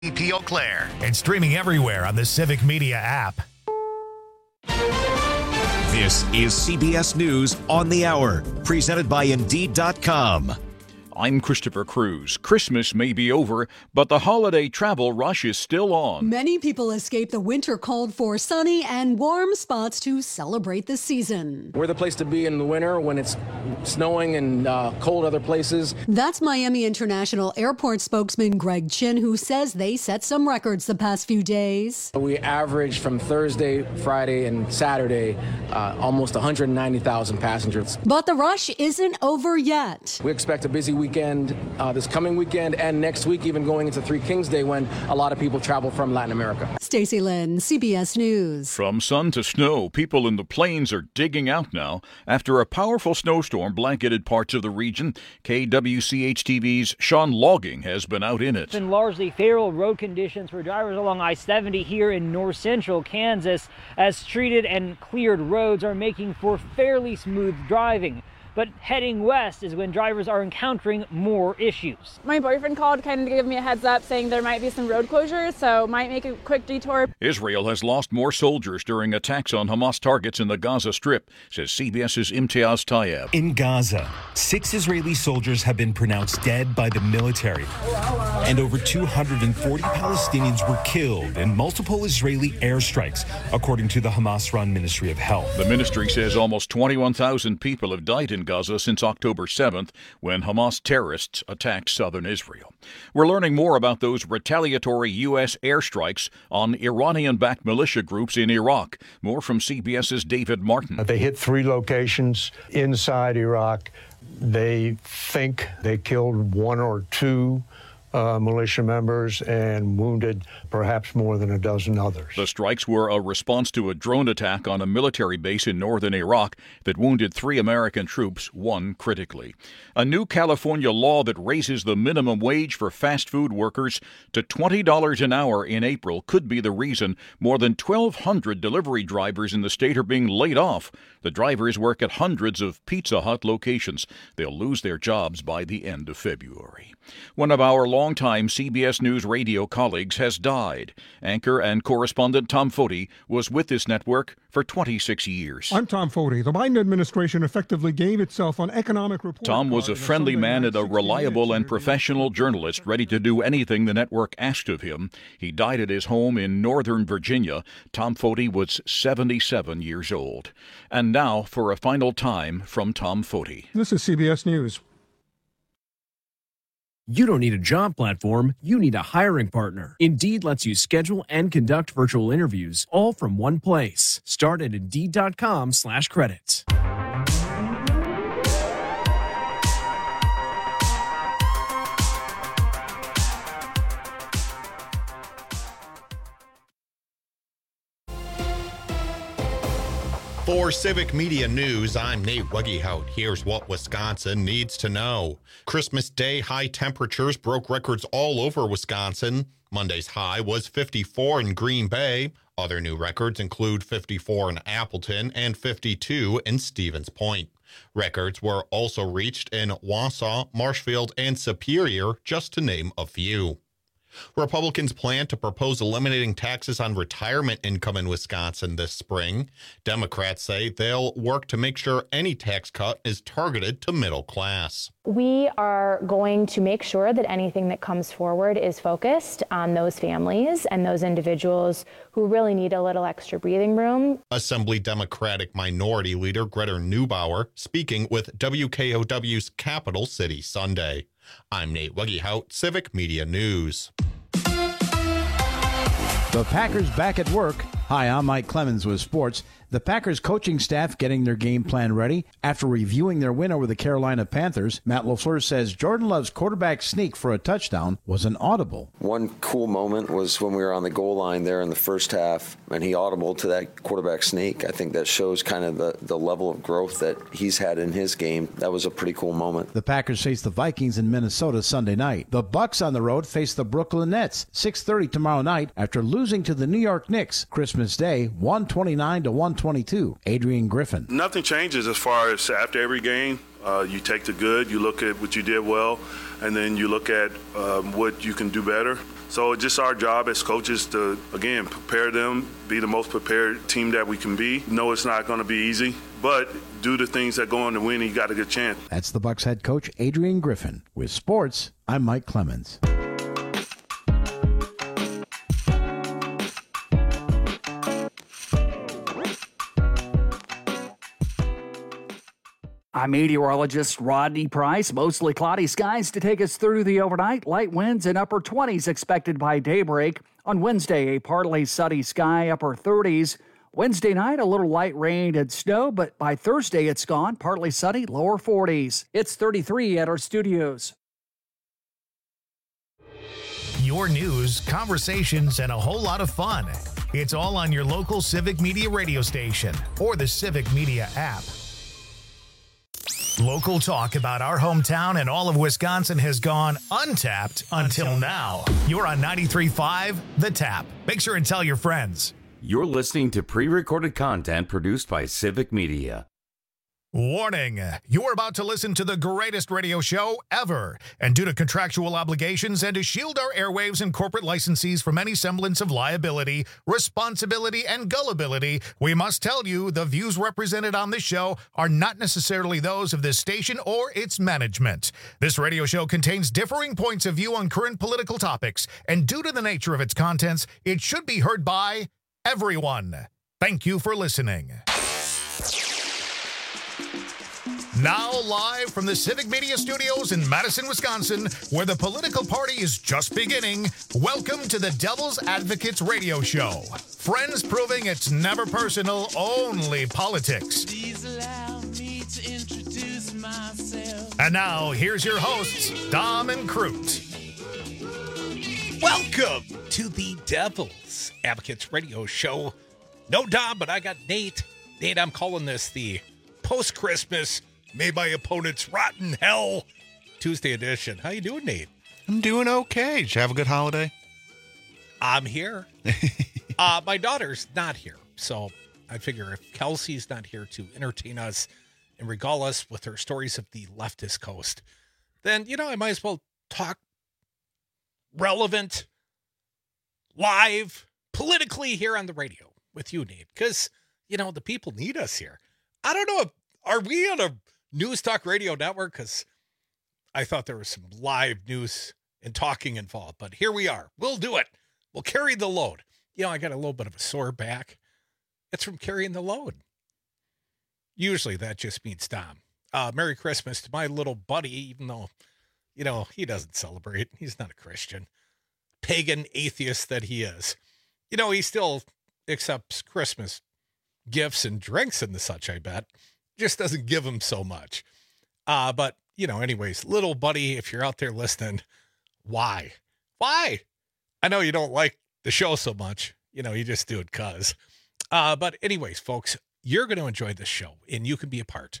Eau Claire, and streaming everywhere on the Civic Media app. This is CBS News on the Hour, presented by Indeed.com. I'm Christopher Cruz. Christmas may be over, but the holiday travel rush is still on. Many people escape the winter cold for sunny and warm spots to celebrate the season. We're the place to be in the winter when it's snowing and cold other places. That's Miami International Airport spokesman Greg Chin, who says they set some records the past few days. We averaged from Thursday, Friday, and Saturday almost 190,000 passengers. But the rush isn't over yet. We expect a busy weekend this coming weekend and next week, even going into Three Kings Day when a lot of people travel from Latin America. Stacey Lynn, CBS News. From sun to snow, people in the plains are digging out now after a powerful snowstorm blanketed parts of the region. KWCH-TV's Sean Logging has been out in it. It's been largely favorable road conditions for drivers along I-70 here in north central Kansas, as treated and cleared roads are making for fairly smooth driving. But heading west is when drivers are encountering more issues. My boyfriend called kind of to give me a heads up saying there might be some road closures, so might make a quick detour. Israel has lost more soldiers during attacks on Hamas targets in the Gaza Strip, says CBS's Imtiaz Tayeb. In Gaza, 6 Israeli soldiers have been pronounced dead by the military, and over 240 Palestinians were killed in multiple Israeli airstrikes, according to the Hamas-run Ministry of Health. The ministry says almost 21,000 people have died in Gaza since October 7th, when Hamas terrorists attacked southern Israel. We're learning more about those retaliatory U.S. airstrikes on Iranian-backed militia groups in Iraq. More from CBS's David Martin. They hit 3 locations inside Iraq. They think they killed 1 or 2 militia members and wounded perhaps more than a dozen others. The strikes were a response to a drone attack on a military base in northern Iraq that wounded 3 American troops, 1 critically. A new California law that raises the minimum wage for fast food workers to $20 an hour in April could be the reason more than 1,200 delivery drivers in the state are being laid off. The drivers work at hundreds of Pizza Hut locations. They'll lose their jobs by the end of February. One of our longtime CBS News radio colleagues has died. Anchor and correspondent Tom Foti was with this network for 26 years. I'm Tom Foti. The Biden administration effectively gave itself on economic reporting. Tom was a friendly man and a reliable and professional journalist, ready to do anything the network asked of him. He died at his home in Northern Virginia. Tom Foti was 77 years old. And now for a final time from Tom Foti. This is CBS News. You don't need a job platform, you need a hiring partner. Indeed lets you schedule and conduct virtual interviews all from one place. Start at Indeed.com/credits. For Civic Media News, I'm Nate Wuggehout. Here's what Wisconsin needs to know. Christmas Day high temperatures broke records all over Wisconsin. Monday's high was 54 in Green Bay. Other new records include 54 in Appleton and 52 in Stevens Point. Records were also reached in Wausau, Marshfield, and Superior, just to name a few. Republicans plan to propose eliminating taxes on retirement income in Wisconsin this spring. Democrats say they'll work to make sure any tax cut is targeted to middle class. We are going to make sure that anything that comes forward is focused on those families and those individuals who really need a little extra breathing room. Assembly Democratic Minority Leader Greta Neubauer speaking with WKOW's Capital City Sunday. I'm Nate Wuggehout, Civic Media News. The Packers back at work. Hi, I'm Mike Clemens with sports. The Packers coaching staff getting their game plan ready. After reviewing their win over the Carolina Panthers, Matt LaFleur says Jordan Love's quarterback sneak for a touchdown was an audible. One cool moment was when we were on the goal line there in the first half, and he audibled to that quarterback sneak. I think that shows kind of the level of growth that he's had in his game. That was a pretty cool moment. The Packers face the Vikings in Minnesota Sunday night. The Bucks on the road face the Brooklyn Nets 6:30 tomorrow night after losing to the New York Knicks Christmas Day 129-122. Adrian Griffin. Nothing changes as far as after every game. You take the good, you look at what you did well, and then you look at what you can do better. So it's just our job as coaches to, again, prepare them, be the most prepared team that we can be. No, it's not going to be easy, but do the things that go on to win, you got a good chance. That's the Bucs head coach, Adrian Griffin. With sports, I'm Mike Clemens. I'm meteorologist Rodney Price. Mostly cloudy skies to take us through the overnight. Light winds and upper 20s expected by daybreak. On Wednesday, a partly sunny sky, upper 30s. Wednesday night, a little light rain and snow, but by Thursday, it's gone. Partly sunny, lower 40s. It's 33 at our studios. Your news, conversations, and a whole lot of fun. It's all on your local Civic Media radio station or the Civic Media app. Local talk about our hometown and all of Wisconsin has gone untapped until now. You're on 93.5 The Tap. Make sure and tell your friends. You're listening to pre-recorded content produced by Civic Media. Warning, you're about to listen to the greatest radio show ever. And due to contractual obligations and to shield our airwaves and corporate licensees from any semblance of liability, responsibility, and gullibility, we must tell you the views represented on this show are not necessarily those of this station or its management. This radio show contains differing points of view on current political topics, and due to the nature of its contents, it should be heard by everyone. Thank you for listening. Now live from the Civic Media Studios in Madison, Wisconsin, where the political party is just beginning, welcome to the Devil's Advocates Radio Show. Friends proving it's never personal, only politics. Please allow me to introduce myself. And now, here's your hosts, Dom and Crute. Welcome to the Devil's Advocates Radio Show. No Dom, but I got Nate. Nate, I'm calling this the post-Christmas May my opponents rot in hell Tuesday edition. How you doing, Nate? I'm doing okay. Did you have a good holiday? I'm here. My daughter's not here, so I figure if Kelsey's not here to entertain us and regale us with her stories of the leftist coast, then, I might as well talk relevant, live, politically here on the radio with you, Nate, because, the people need us here. I don't know, are we on a news talk radio network? Because I thought there was some live news and talking involved, but here we are. We'll do it. We'll carry the load. I got a little bit of a sore back. It's from carrying the load. Usually that just means Dom. Merry Christmas to my little buddy, even though, he doesn't celebrate. He's not a Christian. Pagan atheist that he is. He still accepts Christmas gifts and drinks and the such, I bet. Just doesn't give him so much. But, anyways, little buddy, if you're out there listening, why? I know you don't like the show so much. You just do it because. But anyways, folks, you're going to enjoy this show, and you can be a part.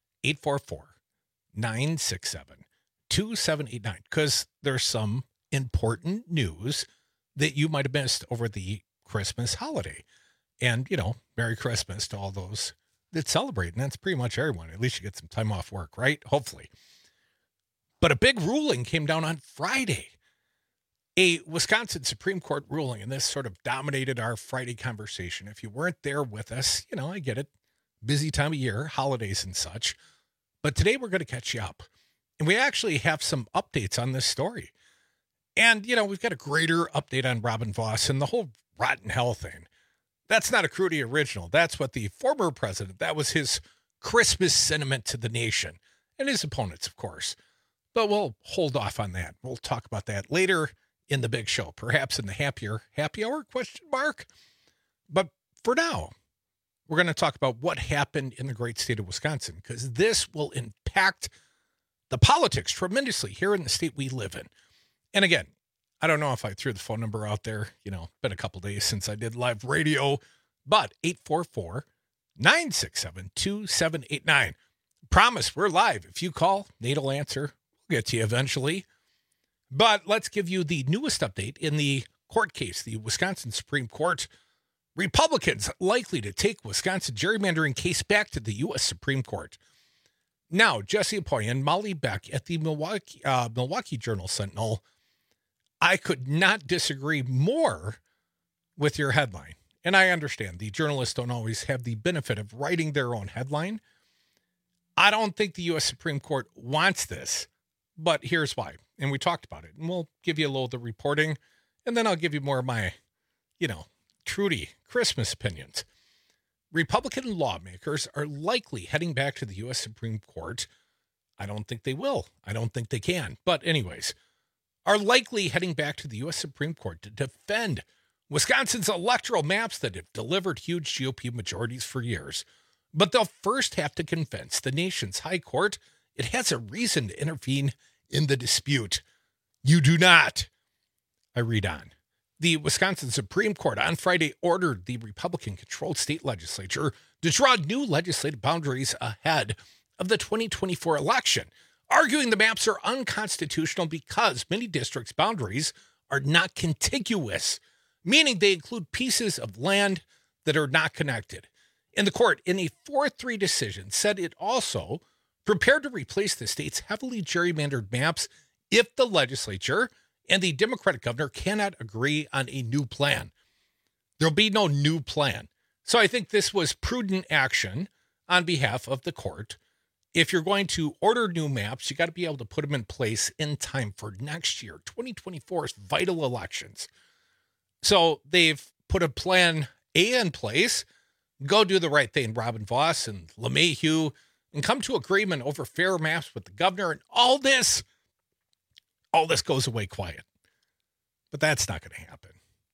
844-967-2789, because there's some important news that you might have missed over the Christmas holiday. And, Merry Christmas to all those that celebrate, and that's pretty much everyone. At least you get some time off work, right? Hopefully. But a big ruling came down on Friday. A Wisconsin Supreme Court ruling, and this sort of dominated our Friday conversation. If you weren't there with us, I get it. Busy time of year, holidays and such. But today we're going to catch you up. And we actually have some updates on this story. And, we've got a greater update on Robin Vos and the whole rotten hell thing. That's not a Crudy original. That's what the former president, that was his Christmas sentiment to the nation and his opponents, of course. But we'll hold off on that. We'll talk about that later in the big show, perhaps in the happy hour, ? But for now, we're going to talk about what happened in the great state of Wisconsin, because this will impact the politics tremendously here in the state we live in. And again, I don't know if I threw the phone number out there. Been a couple days since I did live radio, but 844-967-2789. Promise, we're live. If you call, Nate will answer. We'll get to you eventually. But let's give you the newest update in the court case, the Wisconsin Supreme Court. Republicans likely to take Wisconsin gerrymandering case back to the U.S. Supreme Court. Now, Jesse Apoy and Molly Beck at the Milwaukee Journal-Sentinel I could not disagree more with your headline. And I understand the journalists don't always have the benefit of writing their own headline. I don't think the U.S. Supreme Court wants this, but here's why. And we talked about it. And we'll give you a little of the reporting, and then I'll give you more of my, Trudy Christmas opinions. Republican lawmakers are likely heading back to the U.S. Supreme Court. I don't think they will. I don't think they can. But anyways, are likely heading back to the U.S. Supreme Court to defend Wisconsin's electoral maps that have delivered huge GOP majorities for years. But they'll first have to convince the nation's high court it has a reason to intervene in the dispute. You do not. I read on. The Wisconsin Supreme Court on Friday ordered the Republican-controlled state legislature to draw new legislative boundaries ahead of the 2024 election, arguing the maps are unconstitutional because many districts' boundaries are not contiguous, meaning they include pieces of land that are not connected. And the court, in a 4-3 decision, said it also prepared to replace the state's heavily gerrymandered maps if the legislature and the Democratic governor cannot agree on a new plan. There'll be no new plan. So I think this was prudent action on behalf of the court. If you're going to order new maps, you got to be able to put them in place in time for next year, 2024's vital elections. So they've put a plan A in place, go do the right thing, Robin Vos and LeMahieu, and come to agreement over fair maps with the governor, and all this goes away quiet. But that's not going to happen.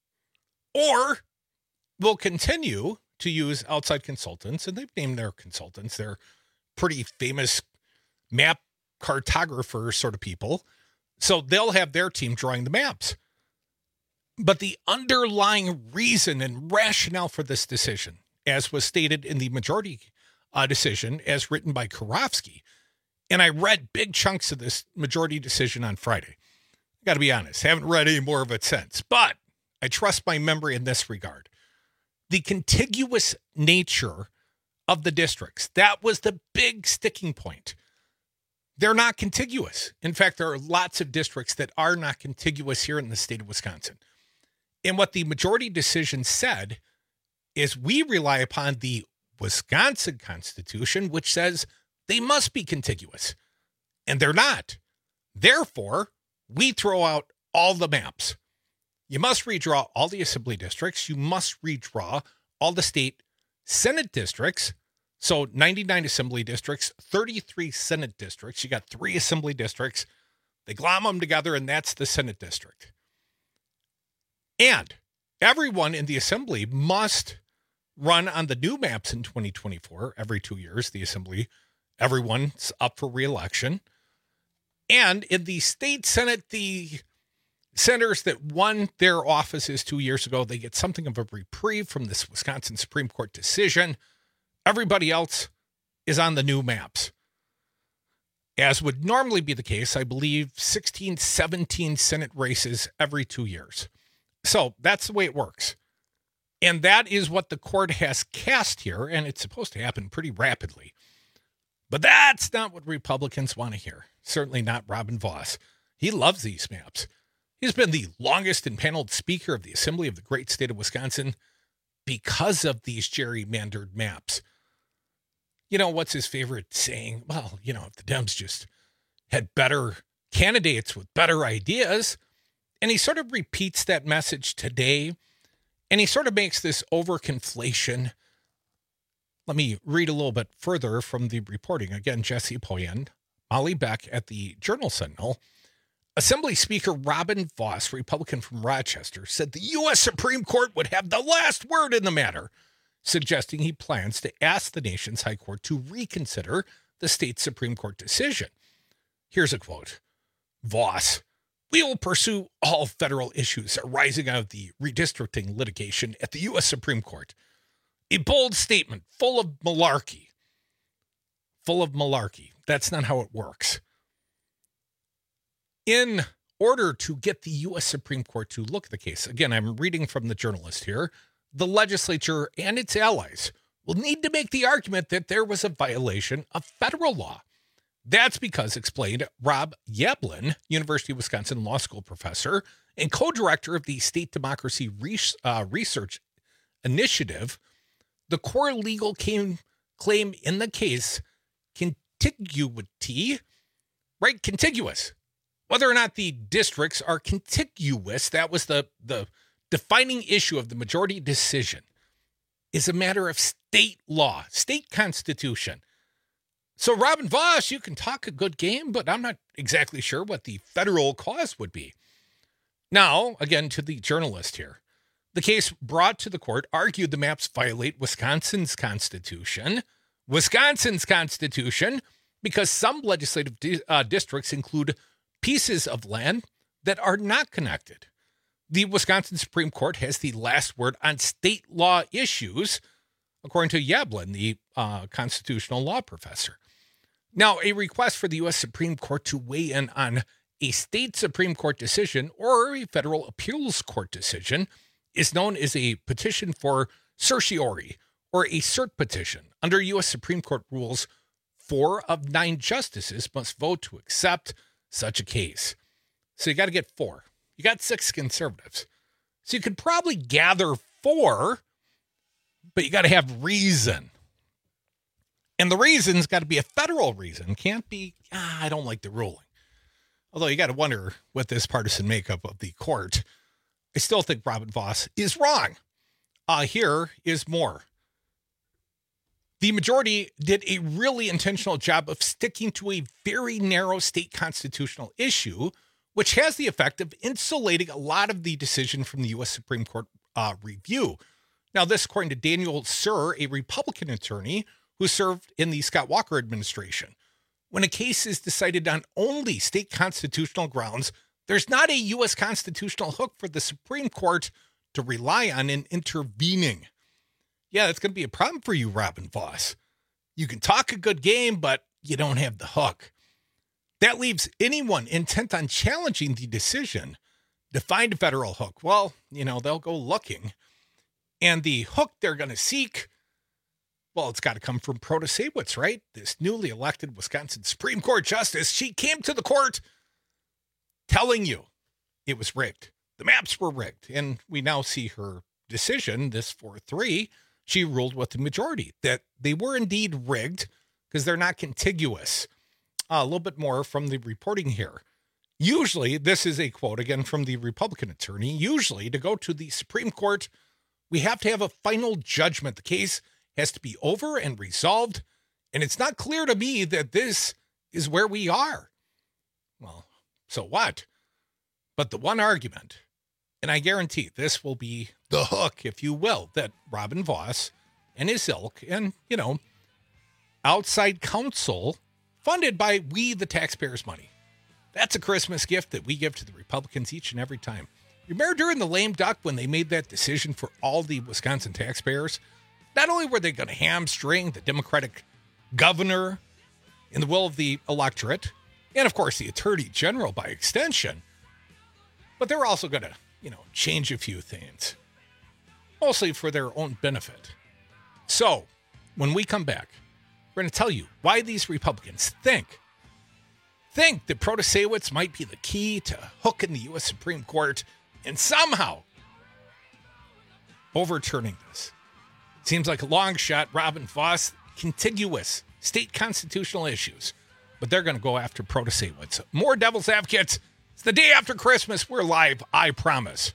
Or we'll continue to use outside consultants, and they've named their consultants. They're pretty famous map cartographers sort of people. So they'll have their team drawing the maps. But the underlying reason and rationale for this decision, as was stated in the majority decision as written by Karofsky, and I read big chunks of this majority decision on Friday. I got to be honest, haven't read any more of it since, but I trust my memory in this regard. The contiguous nature of the districts, that was the big sticking point. They're not contiguous. In fact, there are lots of districts that are not contiguous here in the state of Wisconsin. And what the majority decision said is we rely upon the Wisconsin Constitution, which says they must be contiguous. And they're not. Therefore, we throw out all the maps. You must redraw all the assembly districts. You must redraw all the state Senate districts. So 99 assembly districts, 33 Senate districts. You got 3 assembly districts. They glom them together, and that's the Senate district. And everyone in the assembly must run on the new maps in 2024. Every 2 years, the assembly, everyone's up for re-election. And in the state Senate, the senators that won their offices 2 years ago, they get something of a reprieve from this Wisconsin Supreme Court decision. Everybody else is on the new maps. As would normally be the case, I believe 16, 17 Senate races every 2 years. So that's the way it works. And that is what the court has cast here, and it's supposed to happen pretty rapidly. But that's not what Republicans want to hear. Certainly not Robin Vos. He loves these maps. He's been the longest impaneled speaker of the Assembly of the great state of Wisconsin because of these gerrymandered maps. You know, what's his favorite saying? Well, if the Dems just had better candidates with better ideas. And he sort of repeats that message today. And he sort of makes this overconflation. Let me read a little bit further from the reporting. Again, Jesse Poyen, Molly Beck at the Journal-Sentinel. Assembly Speaker Robin Vos, Republican from Rochester, said the U.S. Supreme Court would have the last word in the matter, suggesting he plans to ask the nation's high court to reconsider the state Supreme Court decision. Here's a quote. Vos, we will pursue all federal issues arising out of the redistricting litigation at the U.S. Supreme Court. A bold statement full of malarkey. Full of malarkey. That's not how it works. In order to get the U.S. Supreme Court to look at the case, again, I'm reading from the Journalist here, the legislature and its allies will need to make the argument that there was a violation of federal law. That's because, explained Rob Yablin, University of Wisconsin Law School professor and co-director of the State Democracy Research Initiative. The core legal claim in the case, contiguity, right? Contiguous. Whether or not the districts are contiguous, that was the defining issue of the majority decision, is a matter of state law, state constitution. So, Robin Vos, you can talk a good game, but I'm not exactly sure what the federal cause would be. Now, again, to the journalist here. The case brought to the court argued the maps violate Wisconsin's constitution. Because some legislative districts include pieces of land that are not connected. The Wisconsin Supreme Court has the last word on state law issues, according to Yablin, the constitutional law professor. Now, a request for the U.S. Supreme Court to weigh in on a state Supreme Court decision or a federal appeals court decision is known as a petition for certiorari or a cert petition. Under U.S. Supreme Court rules, 4 of 9 justices must vote to accept such a case. So you got to get 4. You got 6 conservatives. So you could probably gather 4, but you got to have reason. And the reason's got to be a federal reason. Can't be, I don't like the ruling. Although you got to wonder with this partisan makeup of the court, I still think Robin Vos is wrong. Here is more. The majority did a really intentional job of sticking to a very narrow state constitutional issue, which has the effect of insulating a lot of the decision from the U.S. Supreme Court review. Now, this according to Daniel Sir, a Republican attorney who served in the Scott Walker administration. When a case is decided on only state constitutional grounds, there's not a U.S. constitutional hook for the Supreme Court to rely on in intervening. Yeah, that's going to be a problem for you, Robin Vos. You can talk a good game, but you don't have the hook. That leaves anyone intent on challenging the decision to find a federal hook. Well, they'll go looking. And the hook they're going to seek, well, it's got to come from Protasewicz, right? This newly elected Wisconsin Supreme Court justice. She came to the court telling you it was rigged. The maps were rigged. And we now see her decision, this 4-3. She ruled with the majority that they were indeed rigged because they're not contiguous. A little bit more from the reporting here. Usually, this is a quote again from the Republican attorney. Usually, to go to the Supreme Court, we have to have a final judgment. The case has to be over and resolved. And it's not clear to me that this is where we are. Well, so what? But the one argument, and I guarantee this will be the hook, if you will, that Robin Vos and his ilk and, outside counsel funded by we, the taxpayers' money. That's a Christmas gift that we give to the Republicans each and every time. Remember during the lame duck when they made that decision for all the Wisconsin taxpayers? Not only were they going to hamstring the Democratic governor in the will of the electorate, and of course the attorney general by extension, but they were also going to, change a few things, mostly for their own benefit. So when we come back, we're going to tell you why these Republicans think that Protasewicz might be the key to hooking the U.S. Supreme Court and somehow overturning this. Seems like a long shot. Robin Vos, contiguous state constitutional issues, but they're going to go after Protasewicz. More Devil's Advocates. It's the day after Christmas. We're live, I promise.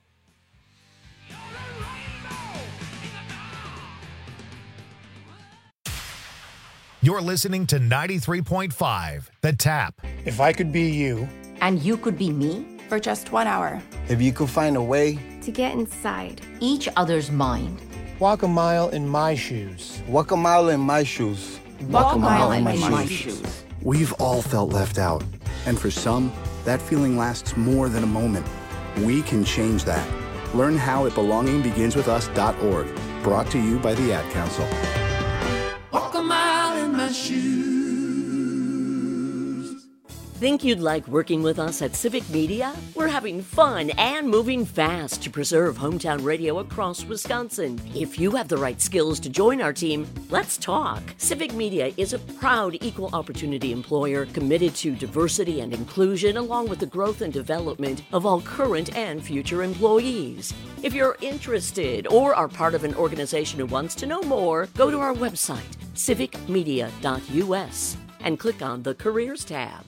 You're listening to 93.5, The Tap. If I could be you. And you could be me. For just 1 hour. If you could find a way. To get inside. Each other's mind. Walk a mile in my shoes. Walk a mile in my shoes. Walk a mile in my shoes. We've all felt left out. And for some, that feeling lasts more than a moment. We can change that. Learn how at belongingbeginswithus.org. Brought to you by the Ad Council. Walk a mile in my shoes. Think you'd like working with us at Civic Media? We're having fun and moving fast to preserve hometown radio across Wisconsin. If you have the right skills to join our team, let's talk. Civic Media is a proud equal opportunity employer committed to diversity and inclusion, along with the growth and development of all current and future employees. If you're interested or are part of an organization who wants to know more, go to our website, civicmedia.us, and click on the Careers tab.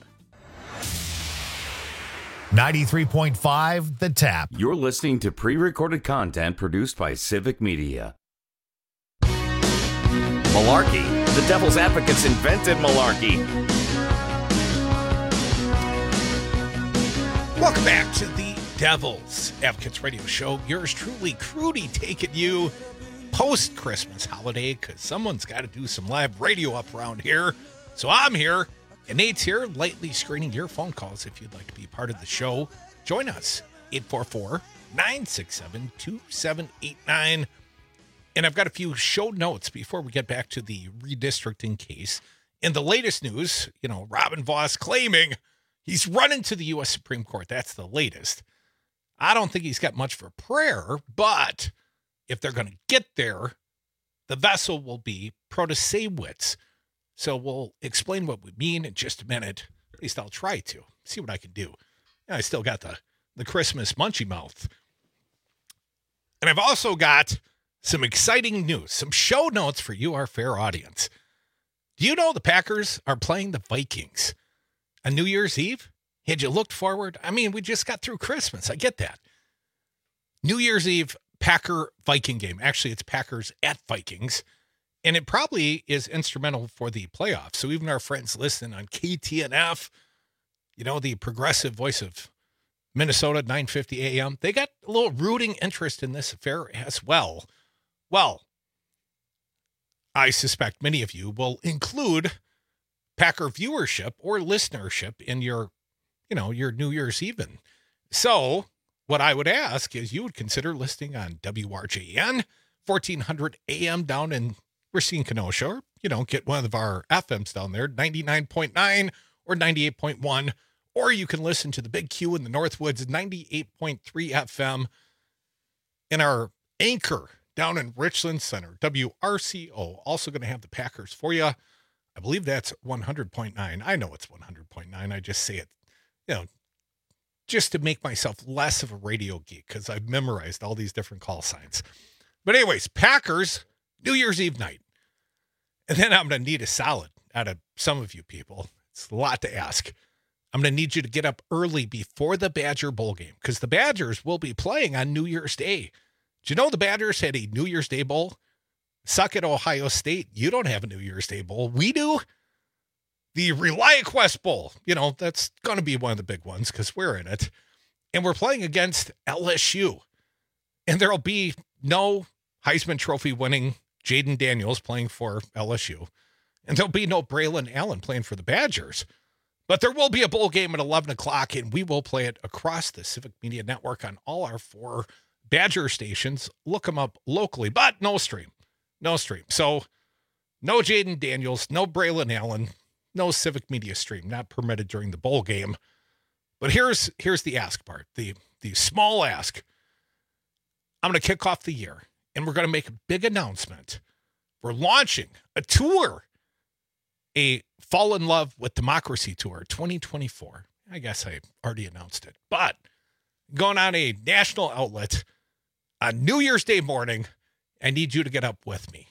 93.5 The Tap. You're listening to pre-recorded content produced by Civic Media. Malarkey. The Devil's Advocates invented malarkey. Welcome back to the Devil's Advocates Radio Show. Yours truly, Crudy, taking you post-Christmas holiday because someone's got to do some live radio up around here. So I'm here. And Nate's here, lightly screening your phone calls. If you'd like to be part of the show, join us, 844-967-2789. And I've got a few show notes before we get back to the redistricting case. In the latest news, Robin Vos claiming he's running to the U.S. Supreme Court. That's the latest. I don't think he's got much for prayer, but if they're going to get there, the vessel will be Protasewicz. So we'll explain what we mean in just a minute. At least I'll try to. See what I can do. I still got the Christmas munchy mouth. And I've also got some exciting news, some show notes for you, our fair audience. Do you know the Packers are playing the Vikings on New Year's Eve? Had you looked forward? I mean, we just got through Christmas. I get that. New Year's Eve, Packer-Viking game. Actually, it's Packers at Vikings. And it probably is instrumental for the playoffs. So even our friends listening on KTNF, the progressive voice of Minnesota, 950 AM, they got a little rooting interest in this affair as well. Well, I suspect many of you will include Packer viewership or listenership in your New Year's Eve. So what I would ask is you would consider listening on WRJN, 1400 AM down in Racine, Kenosha, or, get one of our FMs down there, 99.9 or 98.1, or you can listen to the Big Q in the Northwoods, 98.3 FM, and our anchor down in Richland Center, WRCO, also going to have the Packers for you. I believe that's 100.9. I know it's 100.9. I just say it, just to make myself less of a radio geek because I've memorized all these different call signs. But anyways, Packers, New Year's Eve night. And then I'm going to need a solid out of some of you people. It's a lot to ask. I'm going to need you to get up early before the Badger Bowl game because the Badgers will be playing on New Year's Day. Do you know the Badgers had a New Year's Day Bowl? Suck at Ohio State. You don't have a New Year's Day Bowl. We do. The ReliaQuest Bowl. That's going to be one of the big ones because we're in it. And we're playing against LSU. And there'll be no Heisman Trophy winning Jaden Daniels playing for LSU. And there'll be no Braylon Allen playing for the Badgers. But there will be a bowl game at 11 o'clock, and we will play it across the Civic Media Network on all our 4 Badger stations. Look them up locally, but no stream. No stream. So no Jaden Daniels, no Braylon Allen, no Civic Media stream. Not permitted during the bowl game. But here's the ask part, the small ask. I'm going to kick off the year. And we're going to make a big announcement. We're launching a tour, a Fall in Love with Democracy Tour 2024. I guess I already announced it. But going on a national outlet on New Year's Day morning, I need you to get up with me.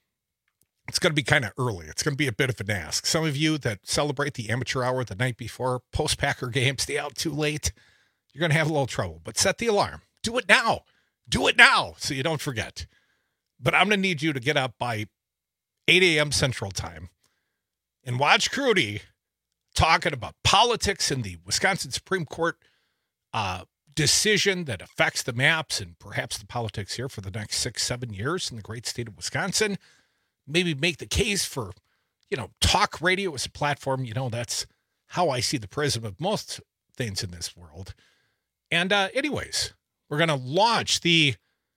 It's going to be kind of early. It's going to be a bit of an ask. Some of you that celebrate the amateur hour the night before, post-Packer game, stay out too late, you're going to have a little trouble. But set the alarm. Do it now. Do it now so you don't forget. But I'm going to need you to get up by 8 a.m. Central Time and watch Crudy talking about politics in the Wisconsin Supreme Court decision that affects the maps and perhaps the politics here for the next 6-7 years in the great state of Wisconsin. Maybe make the case for, talk radio as a platform. That's how I see the prism of most things in this world. And anyways, we're going to launch the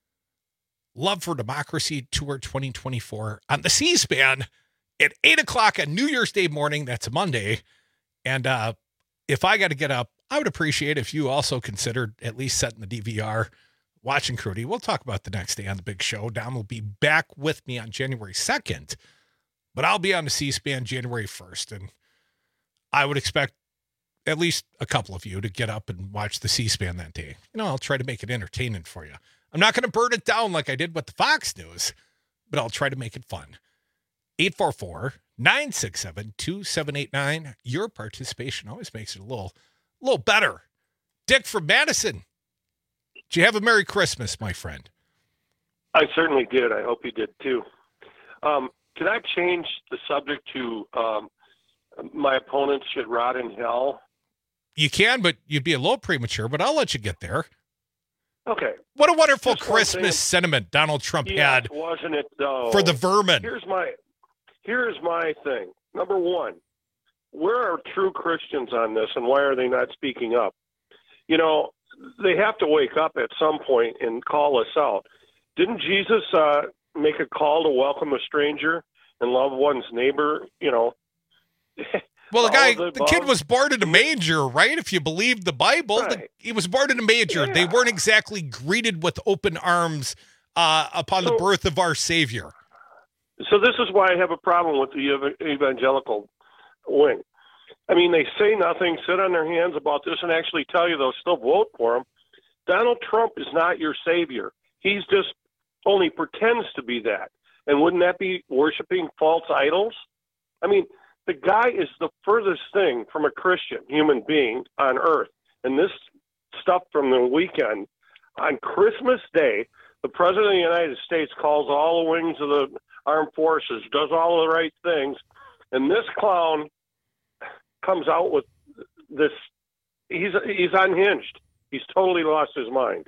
Love for Democracy Tour 2024 on the C-SPAN at 8 o'clock on New Year's Day morning. That's a Monday. And if I got to get up, I would appreciate if you also considered at least setting the DVR, watching Crudy. We'll talk about the next day on the big show. Don will be back with me on January 2nd, but I'll be on the C-SPAN January 1st. And I would expect at least a couple of you to get up and watch the C-SPAN that day. I'll try to make it entertaining for you. I'm not going to burn it down like I did with the Fox News, but I'll try to make it fun. 844-967-2789. Your participation always makes it a little better. Dick from Madison. Did you have a Merry Christmas, my friend? I certainly did. I hope you did too. Can I change the subject to my opponents should rot in hell? You can, but you'd be a little premature, but I'll let you get there. Okay. What a wonderful Christmas sentiment Donald Trump had. Wasn't it, though? For the vermin. Here's my thing. Number one, where are true Christians on this, and why are they not speaking up? They have to wake up at some point and call us out. Didn't Jesus make a call to welcome a stranger and love one's neighbor? Well, the kid was born in a manger, right? If you believe the Bible, right. He was born in a manger. Yeah. They weren't exactly greeted with open arms upon the birth of our Savior. So this is why I have a problem with the evangelical wing. I mean, they say nothing, sit on their hands about this, and actually tell you they'll still vote for him. Donald Trump is not your savior. He's just only pretends to be that. And wouldn't that be worshiping false idols? I mean, the guy is the furthest thing from a Christian human being on earth. And this stuff from the weekend, on Christmas Day, the President of the United States calls all the wings of the armed forces, does all the right things, and this clown comes out with this. He's unhinged. He's totally lost his mind.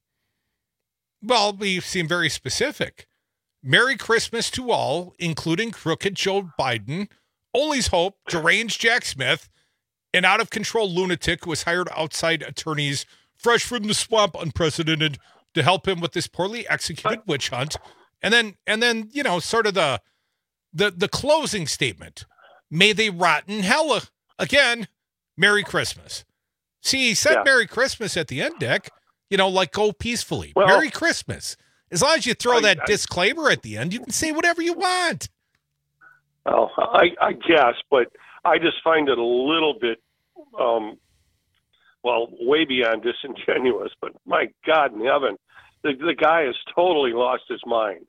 Well, we seem very specific. Merry Christmas to all, including crooked Joe Biden, Ollie's Hope, deranged Jack Smith, an out-of-control lunatic who has hired outside attorneys fresh from the swamp, unprecedented, to help him with this poorly executed witch hunt. And then, sort of the closing statement. May they rot in hell. Again, Merry Christmas. See, he said Merry Christmas at the end, Dick. Like go peacefully. Well, Merry Christmas. As long as you throw that disclaimer at the end, you can say whatever you want. Well, I guess, but I just find it a little bit, way beyond disingenuous. But my God in heaven, the guy has totally lost his mind.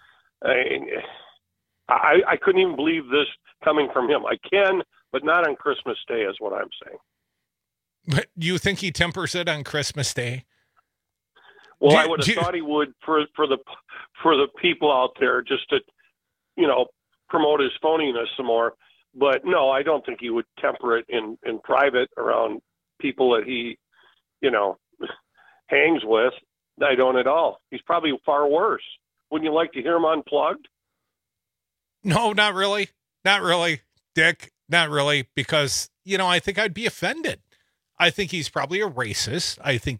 I couldn't even believe this coming from him. I can, but not on Christmas Day is what I'm saying. But you think he tempers it on Christmas Day? Well, I would have thought he would for the people out there, just to, promote his phoniness some more. But no, I don't think he would temper it in private around people that he, hangs with. I don't at all. He's probably far worse. Wouldn't you like to hear him unplugged? No, not really. Not really, Dick. Not really, because, I think I'd be offended. I think he's probably a racist.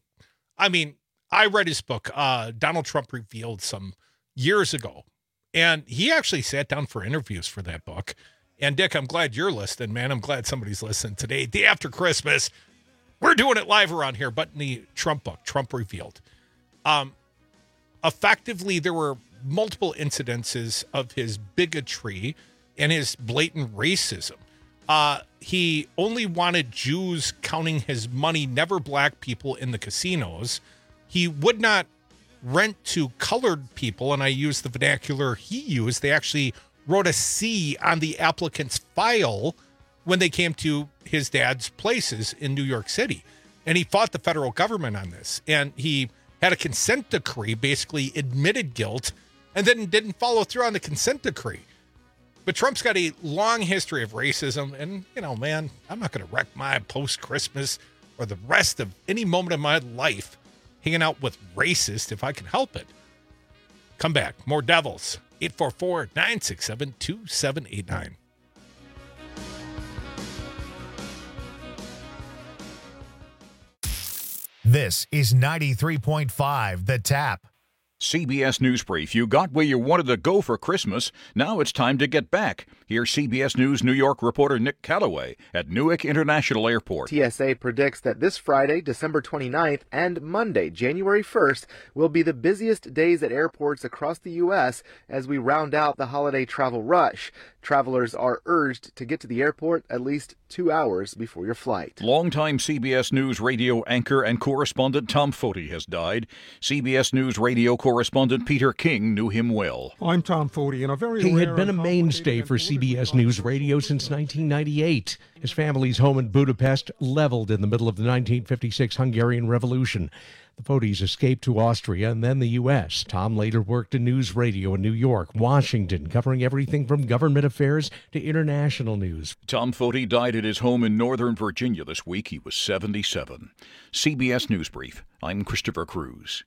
I read his book, Donald Trump Revealed, some years ago, and he actually sat down for interviews for that book. And Dick, I'm glad you're listening, man. I'm glad somebody's listening today. Day after Christmas, we're doing it live around here, but in the Trump book, Trump Revealed. Effectively, there were multiple incidences of his bigotry and his blatant racism. He only wanted Jews counting his money, never black people in the casinos. He would not rent to colored people, and I use the vernacular he used. They actually wrote a C on the applicant's file when they came to his dad's places in New York City. And he fought the federal government on this. And he had a consent decree, basically admitted guilt, and then didn't follow through on the consent decree. But Trump's got a long history of racism, and, man, I'm not going to wreck my post-Christmas or the rest of any moment of my life hanging out with racist if I can help it. Come back. More Devils. 844-967-2789. This is 93.5 The Tap. CBS News Brief. You got where you wanted to go for Christmas. Now it's time to get back. Here's CBS News New York reporter Nick Calloway at Newark International Airport. TSA predicts that this Friday, December 29th, and Monday, January 1st, will be the busiest days at airports across the U.S. as we round out the holiday travel rush. Travelers are urged to get to the airport at least 2 hours before your flight. Longtime CBS News radio anchor and correspondent Tom Foti has died. CBS News radio correspondent Peter King knew him well. I'm Tom Foti, and a very He had been a mainstay for CBS News Radio since 1998. His family's home in Budapest leveled in the middle of the 1956 Hungarian Revolution. The Fotis escaped to Austria and then the U.S. Tom later worked in news radio in New York, Washington, covering everything from government affairs to international news. Tom Foti died at his home in Northern Virginia this week. He was 77. CBS News Brief. I'm Christopher Cruz.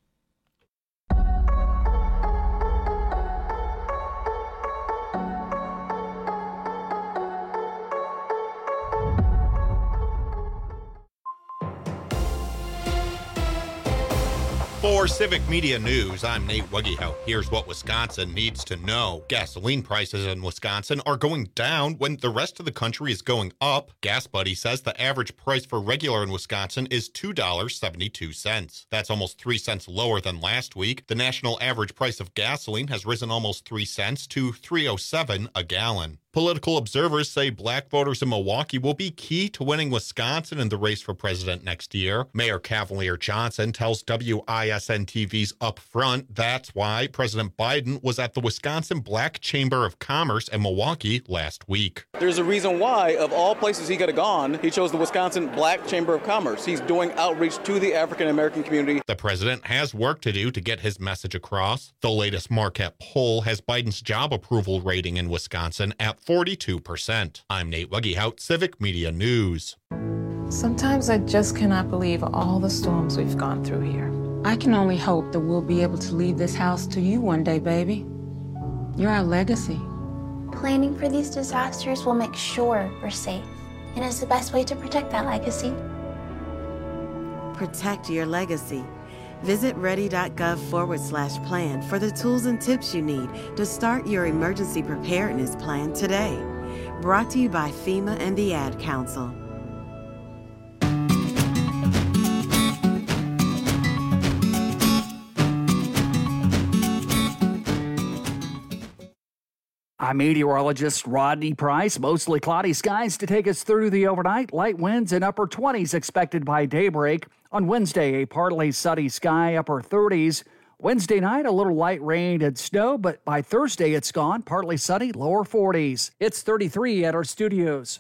For Civic Media News, I'm Nate Wuggyhout. Here's what Wisconsin needs to know. Gasoline prices in Wisconsin are going down when the rest of the country is going up. Gas Buddy says the average price for regular in Wisconsin is $2.72. That's almost 3 cents lower than last week. The national average price of gasoline has risen almost 3 cents to $3.07 a gallon. Political observers say black voters in Milwaukee will be key to winning Wisconsin in the race for president next year. Mayor Cavalier Johnson tells WISN TV's Up Front that's why President Biden was at the Wisconsin Black Chamber of Commerce in Milwaukee last week. There's a reason why, of all places he could have gone, he chose the Wisconsin Black Chamber of Commerce. He's doing outreach to the African American community. The president has work to do to get his message across. The latest Marquette poll has Biden's job approval rating in Wisconsin at 42%. I'm Nate Wuggyhout, Civic Media News. Sometimes I just cannot believe all the storms we've gone through here. I can only hope that we'll be able to leave this house to you one day, baby. You're our legacy. Planning for these disasters will make sure we're safe, and it's the best way to protect that legacy. Protect your legacy. Visit ready.gov/plan for the tools and tips you need to start your emergency preparedness plan today. Brought to you by FEMA and the Ad Council. I'm meteorologist Rodney Price. Mostly cloudy skies to take us through the overnight. Light winds and upper 20s expected by daybreak. On Wednesday, a partly sunny sky, upper 30s. Wednesday night, a little light rain and snow, but by Thursday, it's gone. Partly sunny, lower 40s. It's 33 at our studios.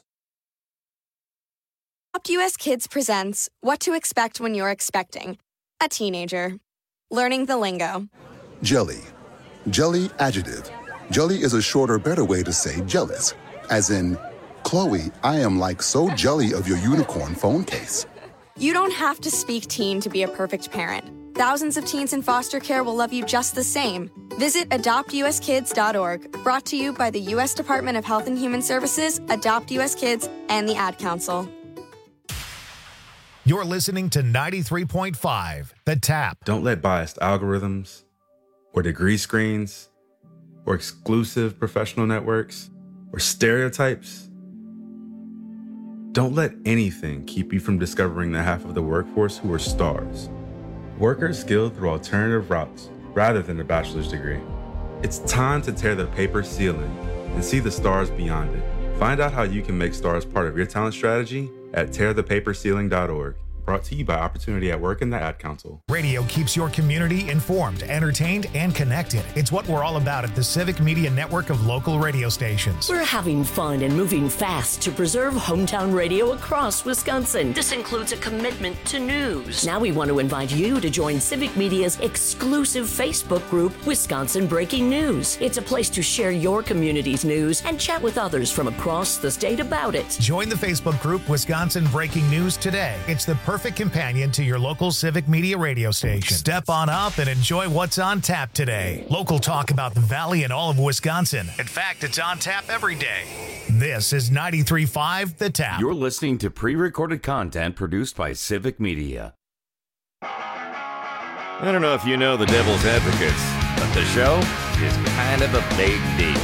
Adopt US Kids presents What to Expect When You're Expecting a Teenager. Learning the lingo. Jelly. Jelly adjective. Jelly is a shorter, better way to say jealous. As in, Chloe, I am like so jelly of your unicorn phone case. You don't have to speak teen to be a perfect parent. Thousands of teens in foster care will love you just the same. Visit adoptuskids.org. Brought to you by the U.S. Department of Health and Human Services, Adopt U.S. Kids, and the Ad Council. You're listening to 93.5, The Tap. Don't let biased algorithms or degree screens or exclusive professional networks or stereotypes. Don't let anything keep you from discovering the half of the workforce who are stars. Workers skilled through alternative routes rather than a bachelor's degree. It's time to tear the paper ceiling and see the stars beyond it. Find out how you can make stars part of your talent strategy at tearthepaperceiling.org. Brought to you by Opportunity at Work and the Ad Council. Radio keeps your community informed, entertained, and connected. It's what we're all about at the Civic Media Network of local radio stations. We're having fun and moving fast to preserve hometown radio across Wisconsin. This includes a commitment to news. Now we want to invite you to join Civic Media's exclusive Facebook group, Wisconsin Breaking News. It's a place to share your community's news and chat with others from across the state about it. Join the Facebook group, Wisconsin Breaking News today. It's the perfect companion to your local Civic Media radio station. Step on up and enjoy what's on tap today. Local talk about the Valley and all of Wisconsin. In fact, it's on tap every day. This is 93.5 The Tap. You're listening to pre-recorded content produced by Civic Media. I don't know if you know the Devil's Advocates, but the show is kind of a big deal.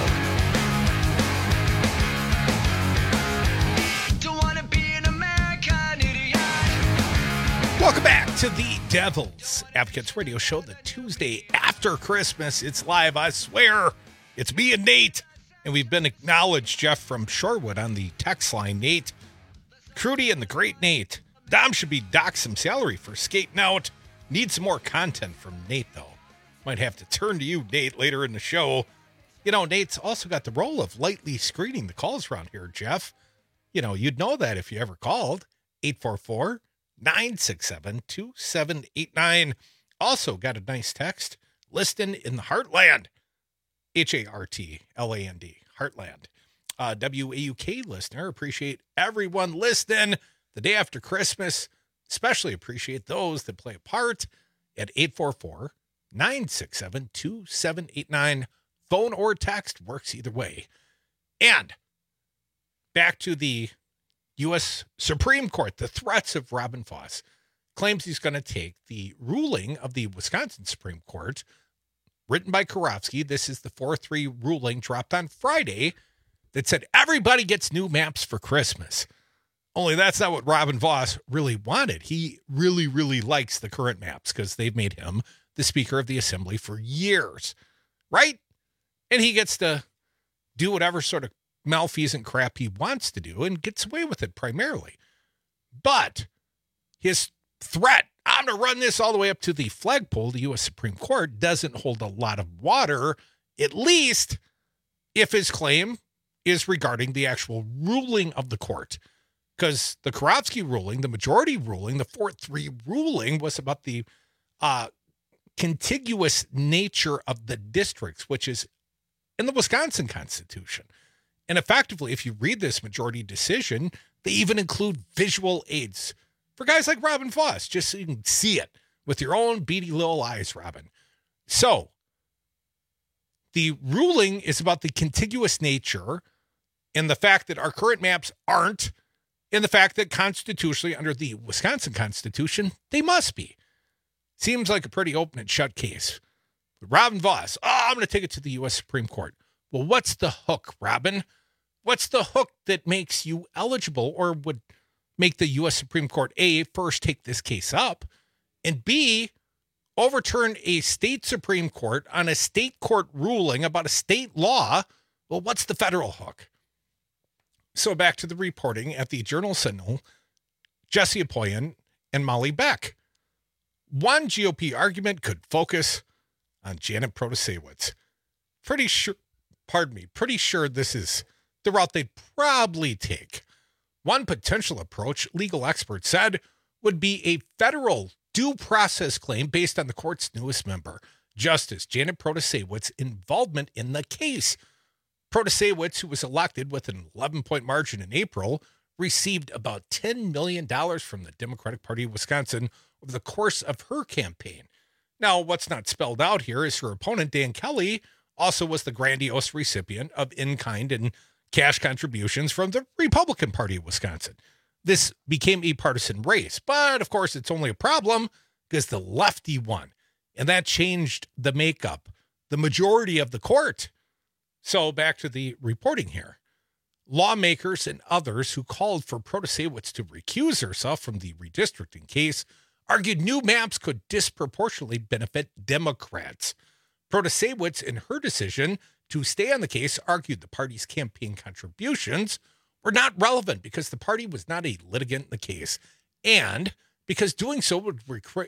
Welcome back to the Devil's Advocates Radio Show, the Tuesday after Christmas. It's live, I swear. It's me and Nate. And we've been acknowledged, Jeff from Shorewood on the text line. Nate, Crudy and the great Nate. Dom should be docked some salary for skating out. Need some more content from Nate, though. Might have to turn to you, Nate, later in the show. You know, Nate's also got the role of lightly screening the calls around here, Jeff. You know, you'd know that if you ever called. 844-967-2789. Also got a nice text. Liston in the Heartland. Hartland. Heartland. WAUK listener. Appreciate everyone listening the day after Christmas. Especially appreciate those that play a part at 844-967-2789. Phone or text works either way. And back to the U.S. Supreme Court, the threats of Robin Vos. Claims he's going to take the ruling of the Wisconsin Supreme Court, written by Karofsky. This is the 4-3 ruling dropped on Friday that said everybody gets new maps for Christmas. Only that's not what Robin Vos really wanted. He really, really likes the current maps because they've made him the Speaker of the Assembly for years, right? And he gets to do whatever sort of malfeasant crap he wants to do and gets away with it primarily. But his threat, I'm going to run this all the way up to the flagpole, the U.S. Supreme Court, doesn't hold a lot of water, at least if his claim is regarding the actual ruling of the court. Because the Karofsky ruling, the majority ruling, the 4-3 ruling was about the contiguous nature of the districts, which is in the Wisconsin Constitution. And effectively, if you read this majority decision, they even include visual aids for guys like Robin Vos, just so you can see it with your own beady little eyes, Robin. So the ruling is about the contiguous nature and the fact that our current maps aren't, and the fact that constitutionally under the Wisconsin Constitution, they must be. Seems like a pretty open and shut case. But Robin Vos, I'm going to take it to the U.S. Supreme Court. Well, what's the hook, Robin? What's the hook that makes you eligible or would make the U.S. Supreme Court, A, first take this case up, and B, overturn a state Supreme Court on a state court ruling about a state law? Well, what's the federal hook? So back to the reporting at the Journal-Sentinel, Jesse Apoyan and Molly Beck. One GOP argument could focus on Janet Protasewicz. Pretty sure this is the route they'd probably take. One potential approach, legal experts said, would be a federal due process claim based on the court's newest member, Justice Janet Protasewicz's involvement in the case. Protasewicz, who was elected with an 11-point margin in April, received about $10 million from the Democratic Party of Wisconsin over the course of her campaign. Now, what's not spelled out here is her opponent, Dan Kelly, also was the grandiose recipient of in-kind and cash contributions from the Republican Party of Wisconsin. This became a partisan race, but of course it's only a problem because the lefty won, and that changed the makeup, the majority of the court. So back to the reporting here. Lawmakers and others who called for Protasewicz to recuse herself from the redistricting case argued new maps could disproportionately benefit Democrats. Protasewicz, in her decision to stay on the case, argued the party's campaign contributions were not relevant because the party was not a litigant in the case, and because doing so would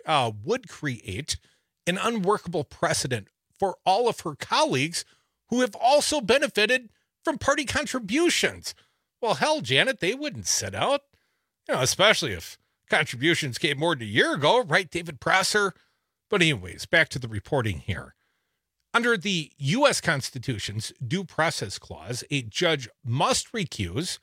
create an unworkable precedent for all of her colleagues who have also benefited from party contributions. Well, hell, Janet, they wouldn't sit out, especially if contributions came more than a year ago, right, David Prosser? But anyways, back to the reporting here. Under the U.S. Constitution's Due Process Clause, a judge must recuse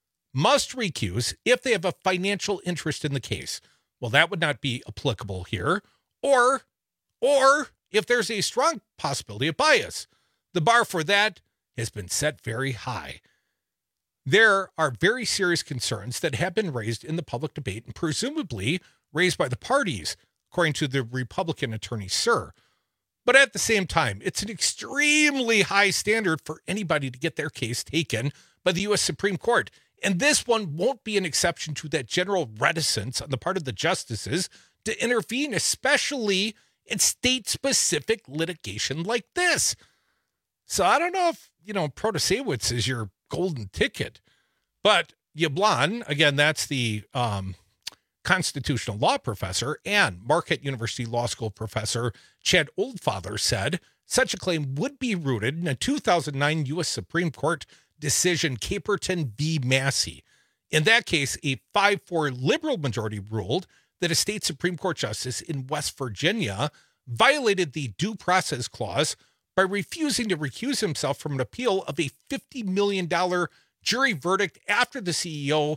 if they have a financial interest in the case. Well, that would not be applicable here. Or if there's a strong possibility of bias. The bar for that has been set very high. There are very serious concerns that have been raised in the public debate and presumably raised by the parties, according to the Republican attorney, Sir. But at the same time, it's an extremely high standard for anybody to get their case taken by the U.S. Supreme Court. And this one won't be an exception to that general reticence on the part of the justices to intervene, especially in state-specific litigation like this. So I don't know if, Protasewicz is your golden ticket. But Yablon, again, that's the constitutional law professor, and Marquette University Law School professor Chad Oldfather said such a claim would be rooted in a 2009 U.S. Supreme Court decision, Caperton v. Massey. In that case, a 5-4 liberal majority ruled that a state Supreme Court justice in West Virginia violated the due process clause by refusing to recuse himself from an appeal of a $50 million jury verdict after the CEO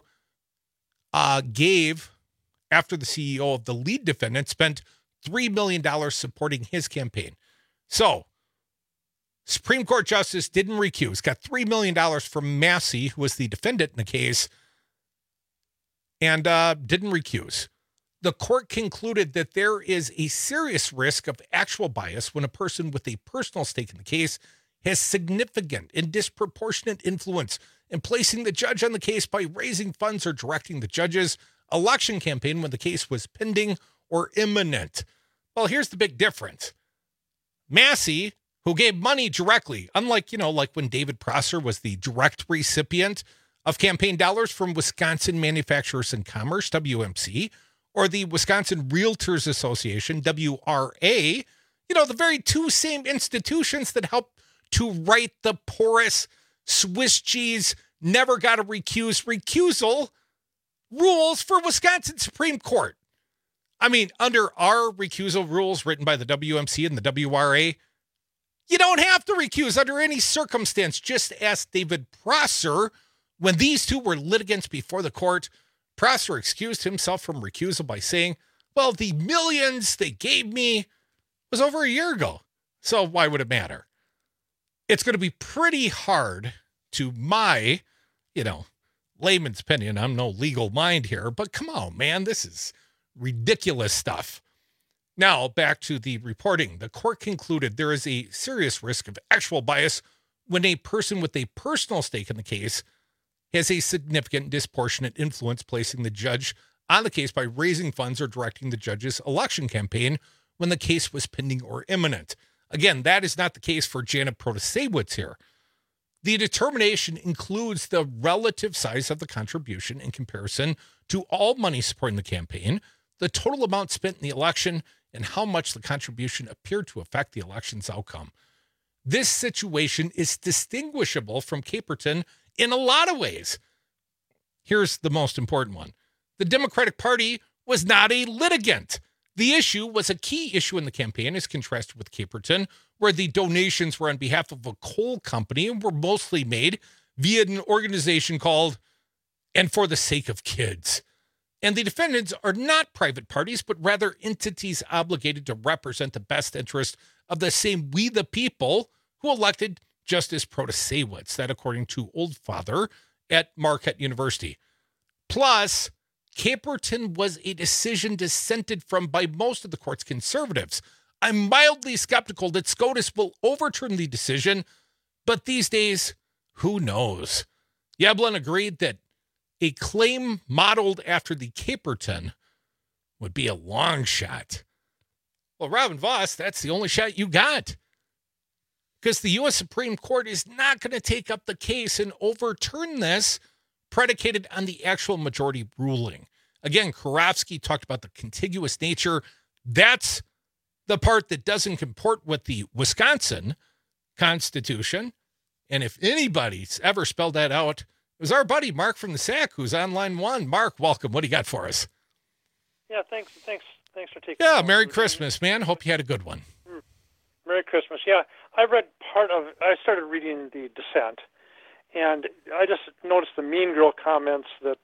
after the CEO of the lead defendant spent $3 million supporting his campaign. So, Supreme Court justice didn't recuse, got $3 million from Massey, who was the defendant in the case, and didn't recuse. The court concluded that there is a serious risk of actual bias when a person with a personal stake in the case has significant and disproportionate influence in placing the judge on the case by raising funds or directing the judge's election campaign when the case was pending or imminent. Well, here's the big difference. Massey, who gave money directly, unlike, like when David Prosser was the direct recipient of campaign dollars from Wisconsin Manufacturers and Commerce, WMC, or the Wisconsin Realtors Association, WRA, the very two same institutions that help to write the porous Swiss cheese, never got to recusal rules for Wisconsin Supreme Court. I mean, under our recusal rules written by the WMC and the WRA, you don't have to recuse under any circumstance. Just ask David Prosser. When these two were litigants before the court, Prosser excused himself from recusal by saying, well, the millions they gave me was over a year ago, so why would it matter? It's going to be pretty hard to my, layman's opinion. I'm no legal mind here, but come on, man, this is ridiculous stuff. Now, back to the reporting. The court concluded there is a serious risk of actual bias when a person with a personal stake in the case has a significant disproportionate influence placing the judge on the case by raising funds or directing the judge's election campaign when the case was pending or imminent. Again, that is not the case for Janet Protasewicz here. The determination includes the relative size of the contribution in comparison to all money supporting the campaign, the total amount spent in the election, and how much the contribution appeared to affect the election's outcome. This situation is distinguishable from Caperton in a lot of ways. Here's the most important one. The Democratic Party was not a litigant. The issue was a key issue in the campaign as contrasted with Caperton, where the donations were on behalf of a coal company and were mostly made via an organization called And for the Sake of Kids. And the defendants are not private parties, but rather entities obligated to represent the best interest of the same we the people who elected Justice Protasewicz, that according to Oldfather at Marquette University. Plus, Caperton was a decision dissented from by most of the court's conservatives. I'm mildly skeptical that SCOTUS will overturn the decision, but these days, who knows? Yablon agreed that a claim modeled after the Caperton would be a long shot. Well, Robin Voss, that's the only shot you got. Because the U.S. Supreme Court is not going to take up the case and overturn this predicated on the actual majority ruling. Again, Karofsky talked about the contiguous nature. That's the part that doesn't comport with the Wisconsin Constitution. And if anybody's ever spelled that out, it was our buddy Mark from the SAC, who's on line one. Mark, welcome. What do you got for us? Yeah, thanks for taking. Yeah, Merry Christmas, man. Hope you had a good one. Merry Christmas. Yeah, I started reading the dissent, and I just noticed the mean girl comments that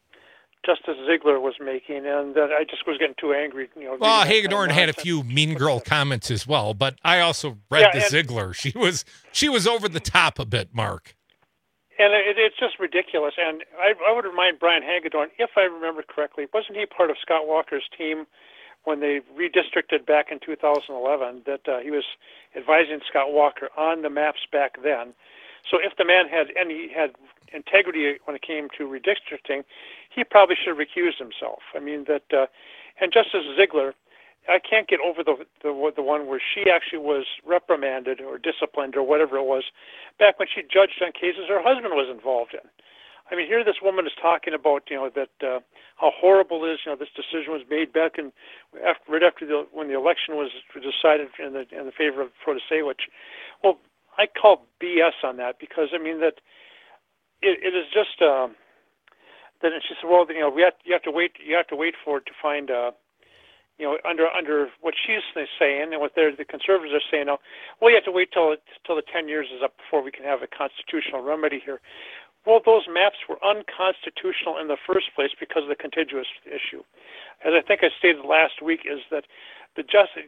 Justice Ziegler was making, and that I just was getting too angry. Well, Hagedorn had a few mean girl comments as well, but I also read Ziegler. She was over the top a bit, Mark. And it's just ridiculous. And I would remind Brian Hagedorn, if I remember correctly, wasn't he part of Scott Walker's team when they redistricted back in 2011, that he was advising Scott Walker on the maps back then. So if the man had integrity when it came to redistricting, he probably should have recused himself. I mean and Justice Ziegler, I can't get over the one where she actually was reprimanded or disciplined or whatever it was back when she judged on cases her husband was involved in. I mean, here this woman is talking about, that how horrible it is. This decision was made back right after when the election was decided in the favor of Protasewicz. Well, I call BS on that, because I mean that it is just that. And she said, well, you have to wait for it to find. Under what she's saying and what the conservatives are saying now, well, you have to wait till the 10 years is up before we can have a constitutional remedy here. Well, those maps were unconstitutional in the first place because of the contiguous issue. As I think I stated last week, is that the justices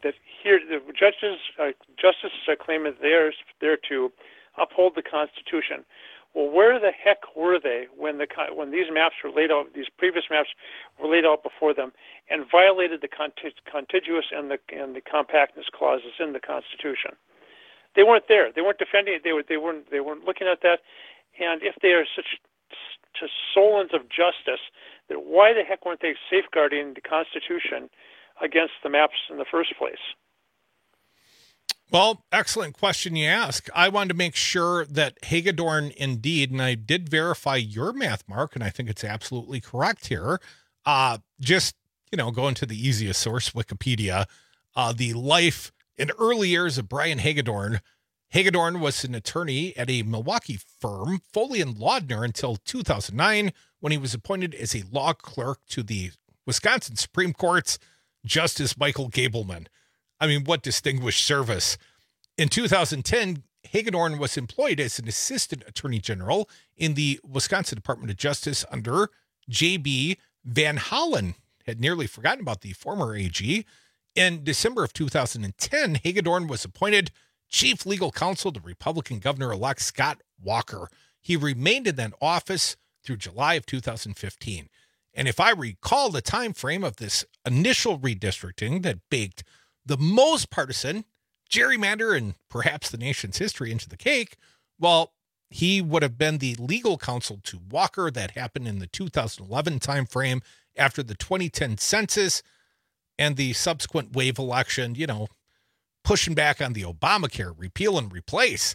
are claiming they're there to uphold the Constitution. Well, where the heck were they when these maps were laid out? These previous maps were laid out before them and violated the contiguous and the compactness clauses in the Constitution. They weren't there. They weren't defending it. They weren't looking at that. And if they are such solons of justice, then why the heck weren't they safeguarding the Constitution against the maps in the first place? Well, excellent question you ask. I wanted to make sure that Hagedorn indeed, and I did verify your math, Mark, and I think it's absolutely correct here. Just, going to the easiest source, Wikipedia, the life and early years of Brian Hagedorn. Hagedorn was an attorney at a Milwaukee firm, Foley and Laudner, until 2009, when he was appointed as a law clerk to the Wisconsin Supreme Court's Justice Michael Gableman. I mean, what distinguished service. In 2010, Hagedorn was employed as an assistant attorney general in the Wisconsin Department of Justice under J.B. Van Hollen. Had nearly forgotten about the former AG. In December of 2010, Hagedorn was appointed chief legal counsel to Republican Governor-elect Scott Walker. He remained in that office through July of 2015. And if I recall the time frame of this initial redistricting that baked the most partisan gerrymander in perhaps the nation's history into the cake, well, he would have been the legal counsel to Walker. That happened in the 2011 timeframe after the 2010 census and the subsequent wave election, pushing back on the Obamacare repeal and replace.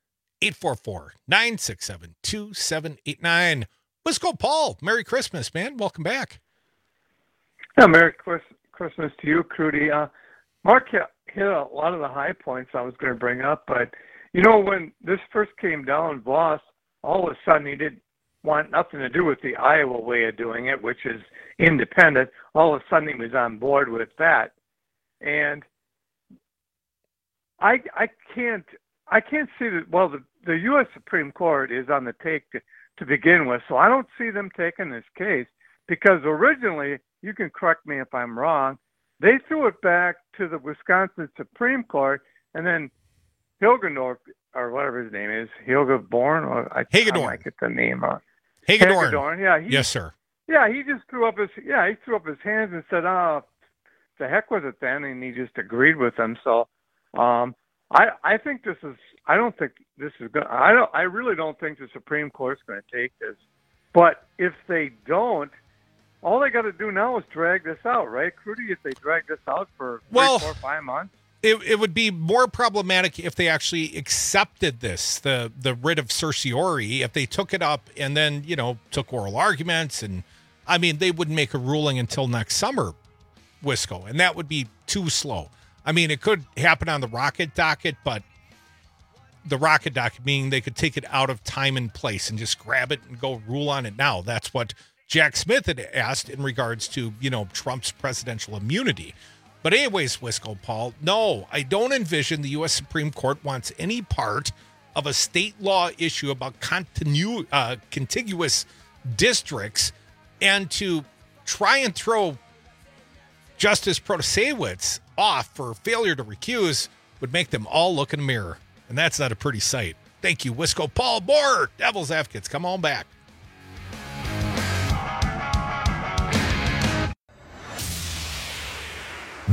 844-967-2789. Wisco Paul, Merry Christmas, man. Welcome back. Yeah, Merry Christmas to you, Crudy. Mark hit a lot of the high points I was going to bring up, but, when this first came down, Voss, all of a sudden he didn't want nothing to do with the Iowa way of doing it, which is independent. All of a sudden he was on board with that. And I can't see that, well, the U.S. Supreme Court is on the take to begin with, so I don't see them taking this case, because originally, you can correct me if I'm wrong, they threw it back to the Wisconsin Supreme Court, and then Hilgendorf, or whatever his name is, Hagedorn, Hagedorn. I might get the name wrong. Hagedorn. Yeah. Yes, sir. Yeah, he just threw up his hands and said, "Oh, the heck with it then," and he just agreed with them. So, I think this is. I don't think this is good. I really don't think the Supreme Court's going to take this. But if they don't, all they got to do now is drag this out, right, Crudy? If they drag this out for 3, 4, 5 months, it would be more problematic if they actually accepted this, the writ of certiorari. If they took it up and then took oral arguments, and I mean they wouldn't make a ruling until next summer, Wisco, and that would be too slow. I mean, it could happen on the rocket docket, but the rocket docket meaning they could take it out of time and place and just grab it and go rule on it now. That's what Jack Smith had asked in regards to, Trump's presidential immunity. But anyways, Wisco Paul, no, I don't envision the U.S. Supreme Court wants any part of a state law issue about contiguous districts, and to try and throw Justice Protasewicz off for failure to recuse would make them all look in a mirror. And that's not a pretty sight. Thank you, Wisco Paul. More Devil's Advocates. Come on back.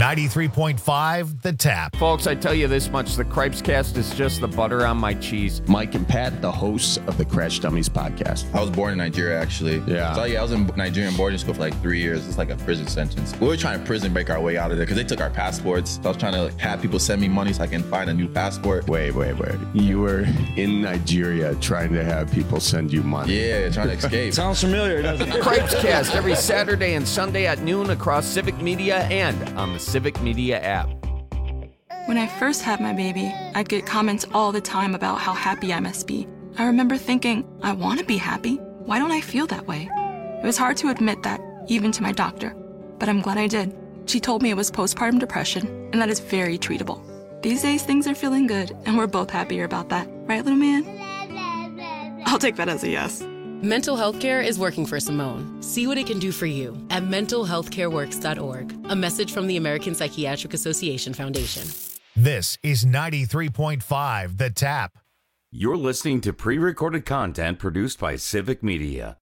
93.5 The Tap. Folks, I tell you this much, the Cripes Cast is just the butter on my cheese. Mike and Pat, the hosts of the Crash Dummies podcast. I was born in Nigeria, actually. Yeah. So, I was in Nigerian boarding school for like 3 years. It's like a prison sentence. We were trying to prison break our way out of there because they took our passports. So I was trying to have people send me money so I can find a new passport. Wait. You were in Nigeria trying to have people send you money. Yeah, trying to escape. Sounds familiar, doesn't it? Cripes Cast every Saturday and Sunday at noon across Civic Media and on the Civic Media app. When I first had my baby, I'd get comments all the time about how happy I must be. I remember thinking, I want to be happy. Why don't I feel that way? It was hard to admit that, even to my doctor. But I'm glad I did. She told me it was postpartum depression, and that is very treatable. These days, things are feeling good, and we're both happier about that. Right, little man? I'll take that as a yes. Mental health care is working for Simone. See what it can do for you at mentalhealthcareworks.org. A message from the American Psychiatric Association Foundation. This is 93.5 The Tap. You're listening to pre-recorded content produced by Civic Media.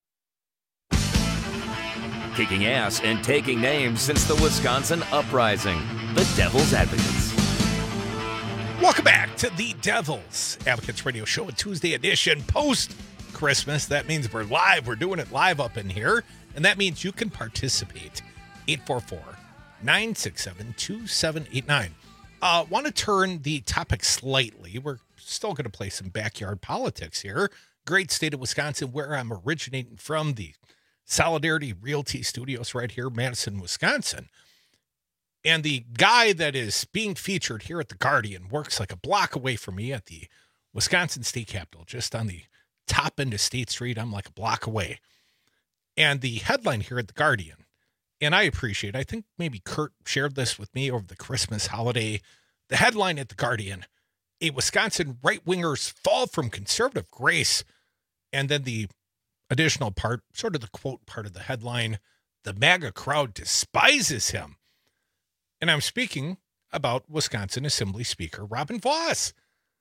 Kicking ass and taking names since the Wisconsin Uprising. The Devil's Advocates. Welcome back to the Devil's Advocates Radio Show, a Tuesday edition post-Christmas. That means we're live. We're doing it live up in here. And that means you can participate. 844-967-2789. Want to turn the topic slightly. We're still going to play some backyard politics here. Great state of Wisconsin, where I'm originating from, the Solidarity Realty Studios right here, Madison, Wisconsin. And the guy that is being featured here at the Guardian works like a block away from me at the Wisconsin State Capitol, just on the top end of State Street. I'm like a block away. And the headline here at the Guardian, and I appreciate it, I think maybe Kurt shared this with me over the Christmas holiday. The headline at the Guardian, a Wisconsin right-winger's fall from conservative grace. And then the additional part, sort of the quote part of the headline, the MAGA crowd despises him. And I'm speaking about Wisconsin Assembly Speaker Robin Vos.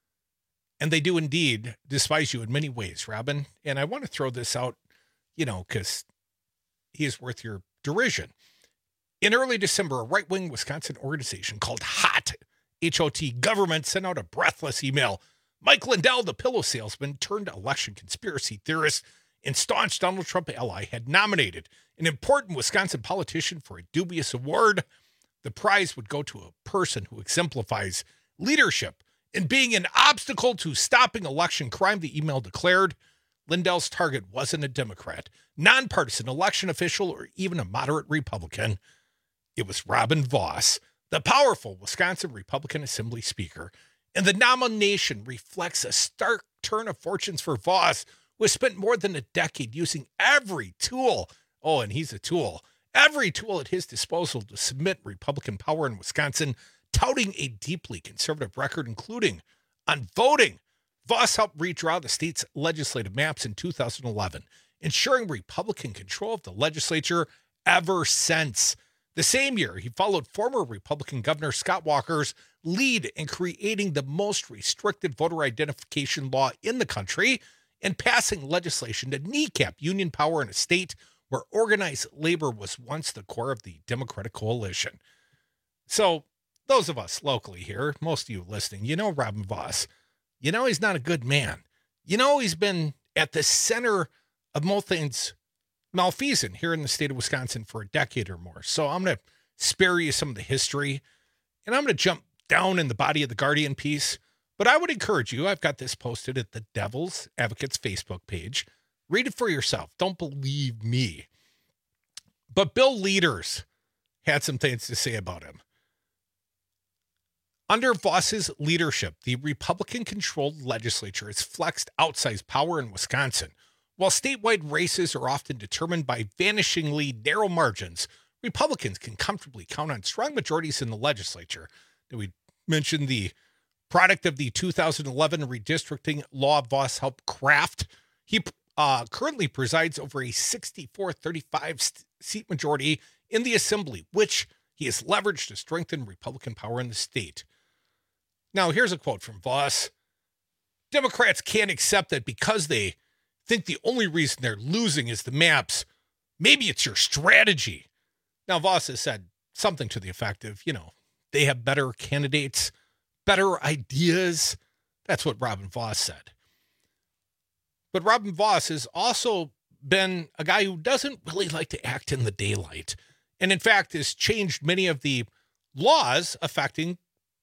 And they do indeed despise you in many ways, Robin. And I want to throw this out, because he is worth your derision. In early December, a right-wing Wisconsin organization called HOT, H-O-T, government sent out a breathless email. Mike Lindell, the pillow salesman turned election conspiracy theorist and staunch Donald Trump ally, had nominated an important Wisconsin politician for a dubious award. The prize would go to a person who exemplifies leadership in being an obstacle to stopping election crime, the email declared. Lindell's target wasn't a Democrat, nonpartisan election official, or even a moderate Republican. It was Robin Vos, the powerful Wisconsin Republican Assembly Speaker. And the nomination reflects a stark turn of fortunes for Vos, who has spent more than a decade using every tool, and he's a tool, every tool at his disposal to submit Republican power in Wisconsin, touting a deeply conservative record, including on voting. Vos helped redraw the state's legislative maps in 2011, ensuring Republican control of the legislature ever since. The same year, he followed former Republican Governor Scott Walker's lead in creating the most restricted voter identification law in the country and passing legislation to kneecap union power in a state where organized labor was once the core of the Democratic coalition. So those of us locally here, most of you listening, Robin Vos. He's not a good man. He's been at the center of Multhane's malfeasance here in the state of Wisconsin for a decade or more. So I'm going to spare you some of the history, and I'm going to jump down in the body of the Guardian piece. But I would encourage you, I've got this posted at the Devil's Advocates Facebook page. Read it for yourself. Don't believe me. But Bill Leaders had some things to say about him. Under Vos's leadership, the Republican-controlled legislature has flexed outsized power in Wisconsin. While statewide races are often determined by vanishingly narrow margins, Republicans can comfortably count on strong majorities in the legislature. We mentioned the product of the 2011 redistricting law Vos helped craft. He currently presides over a 64-35 seat majority in the assembly, which he has leveraged to strengthen Republican power in the state. Now, here's a quote from Vos. Democrats can't accept that because they think the only reason they're losing is the maps. Maybe it's your strategy. Now, Vos has said something to the effect of, they have better candidates, better ideas. That's what Robin Vos said. But Robin Vos has also been a guy who doesn't really like to act in the daylight. And in fact, has changed many of the laws affecting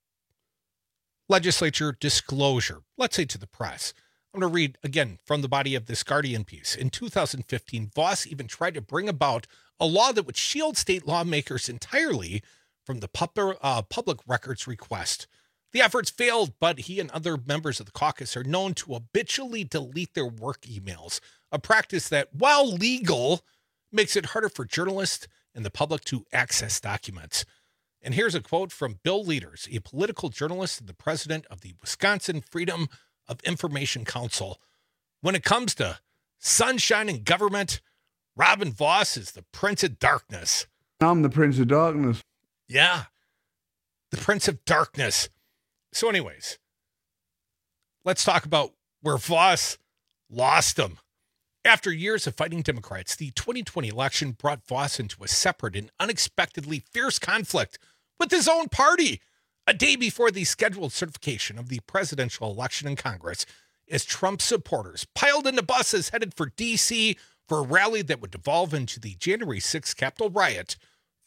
legislature disclosure, let's say to the press. I'm going to read again from the body of this Guardian piece. In 2015, Vos even tried to bring about a law that would shield state lawmakers entirely from the public records request. The efforts failed, but he and other members of the caucus are known to habitually delete their work emails, a practice that, while legal, makes it harder for journalists and the public to access documents. And here's a quote from Bill Leaders, a political journalist and the president of the Wisconsin Freedom of Information Council. When it comes to sunshine and government, Robin Vos is the Prince of Darkness. I'm the Prince of Darkness. Yeah, the Prince of Darkness. So anyways, let's talk about where Vos lost him. After years of fighting Democrats, the 2020 election brought Vos into a separate and unexpectedly fierce conflict with his own party, a day before the scheduled certification of the presidential election in Congress, as Trump supporters piled into buses headed for D.C. for a rally that would devolve into the January 6th Capitol riot.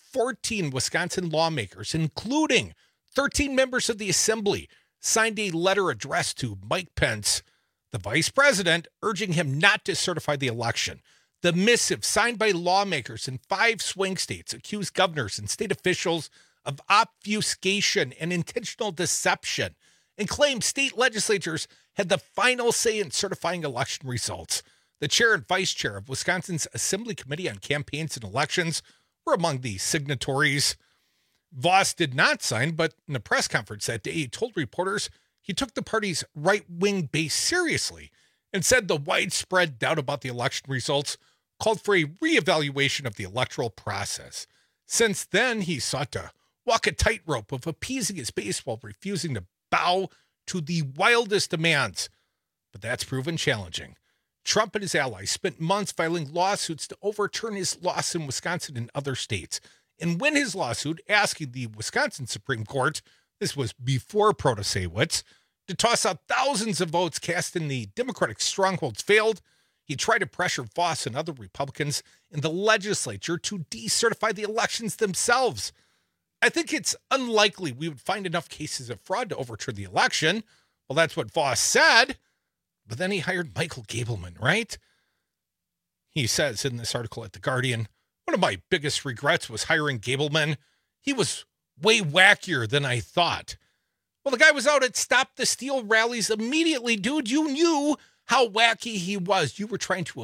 14 Wisconsin lawmakers, including 13 members of the Assembly, signed a letter addressed to Mike Pence, the vice president, urging him not to certify the election. The missive, signed by lawmakers in 5 swing states, accused governors and state officials of obfuscation and intentional deception, and claimed state legislatures had the final say in certifying election results. The chair and vice chair of Wisconsin's Assembly Committee on Campaigns and Elections were among the signatories. Vos did not sign, but in a press conference that day, he told reporters he took the party's right-wing base seriously and said the widespread doubt about the election results called for a reevaluation of the electoral process. Since then, he sought to walk a tightrope of appeasing his base while refusing to bow to the wildest demands. But that's proven challenging. Trump and his allies spent months filing lawsuits to overturn his loss in Wisconsin and other states, and win his lawsuit asking the Wisconsin Supreme Court, this was before Protasewicz, to toss out thousands of votes cast in the Democratic strongholds failed. He tried to pressure Vos and other Republicans in the legislature to decertify the elections themselves. I think it's unlikely we would find enough cases of fraud to overturn the election. Well, that's what Vos said. But then he hired Michael Gableman, right? He says in this article at The Guardian, one of my biggest regrets was hiring Gableman. He was way wackier than I thought. Well, the guy was out at Stop the Steal rallies immediately, dude. You knew how wacky he was. You were trying to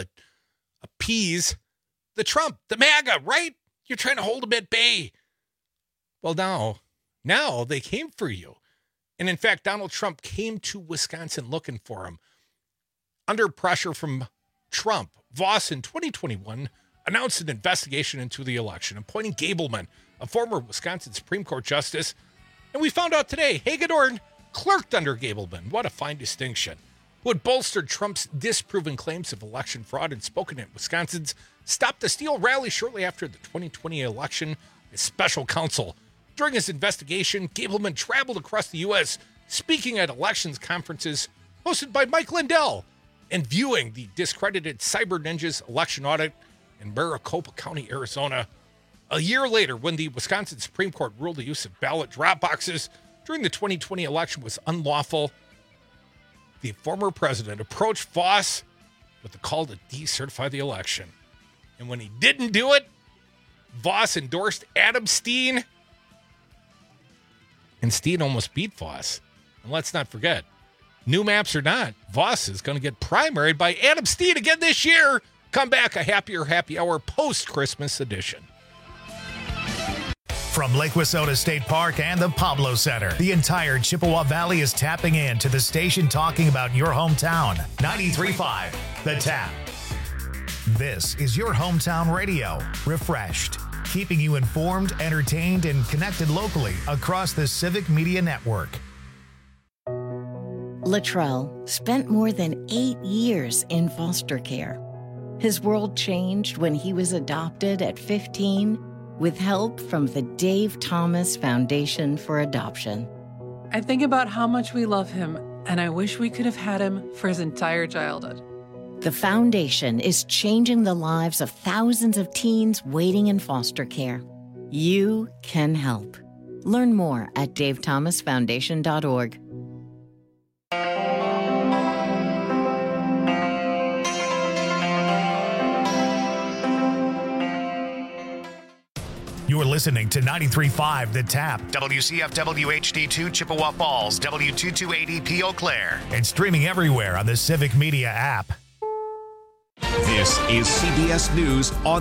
appease the Trump, the MAGA, right? You're trying to hold him at bay. Well, now they came for you. And in fact, Donald Trump came to Wisconsin looking for him. Under pressure from Trump, Vos in 2021 announced an investigation into the election, appointing Gableman, a former Wisconsin Supreme Court justice. And we found out today, Hagedorn clerked under Gableman. What a fine distinction. Who had bolstered Trump's disproven claims of election fraud and spoken at Wisconsin's Stop the Steal rally shortly after the 2020 election as special counsel. During his investigation, Gableman traveled across the U.S., speaking at elections conferences hosted by Mike Lindell and viewing the discredited Cyber Ninjas election audit in Maricopa County, Arizona. A year later, when the Wisconsin Supreme Court ruled the use of ballot drop boxes during the 2020 election was unlawful, the former president approached Vos with the call to decertify the election. And when he didn't do it, Vos endorsed Adam Steen, and Steen almost beat Vos. And let's not forget, new maps or not, Vos is going to get primaried by Adam Steen again this year. Come back, a happier happy hour post-Christmas edition. From Lake Wissota State Park and the Pablo Center, the entire Chippewa Valley is tapping in to the station talking about your hometown. 93.5, The Tap. This is your hometown radio, refreshed, keeping you informed, entertained, and connected locally across the Civic Media Network. Latrell spent more than 8 years in foster care. His world changed when he was adopted at 15 with help from the Dave Thomas Foundation for Adoption. I think about how much we love him, and I wish we could have had him for his entire childhood. The foundation is changing the lives of thousands of teens waiting in foster care. You can help. Learn more at davethomasfoundation.org. You are listening to 93.5 The Tap, WCFW HD2 Chippewa Falls, W228EP Eau Claire, and streaming everywhere on the Civic Media app. This is CBS News on